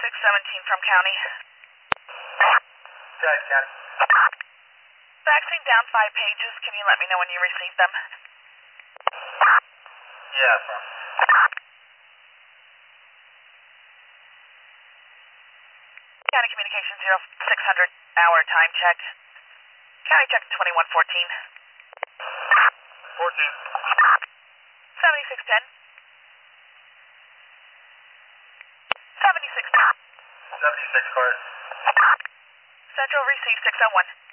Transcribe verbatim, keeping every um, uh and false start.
six seventeen from county. Go ahead, County. Faxing down five pages. Can you let me know when you receive them? Yeah, from. County Communications zero six hundred hour time check. County check twenty-one fourteen. fourteen. seventy-six ten. seventy-six ten. seventy-six card. Central receive six oh one.